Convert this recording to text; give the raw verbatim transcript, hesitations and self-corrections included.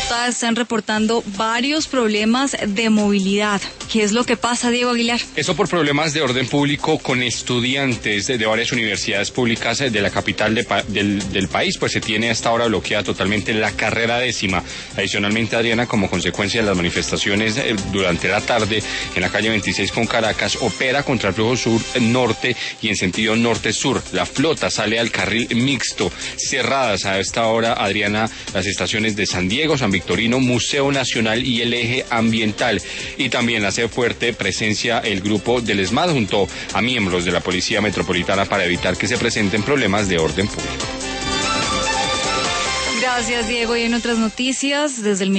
Bogotá están reportando varios problemas de movilidad. ¿Qué es lo que pasa, Diego Aguilar? Eso por problemas de orden público con estudiantes de, de varias universidades públicas de la capital de, del, del país, pues se tiene hasta ahora bloqueada totalmente la carrera décima. Adicionalmente, Adriana, como consecuencia de las manifestaciones eh, durante la tarde en la calle veintiséis con Caracas, opera contra el flujo sur-norte y en sentido norte-sur. La flota sale al carril mixto. Cerradas a esta hora, Adriana, las estaciones de San Diego, San Victorino, Museo Nacional y el eje ambiental. Y también la hace fuerte presencia el grupo del ESMAD junto a miembros de la Policía Metropolitana para evitar que se presenten problemas de orden público. Gracias, Diego. Y en otras noticias, desde el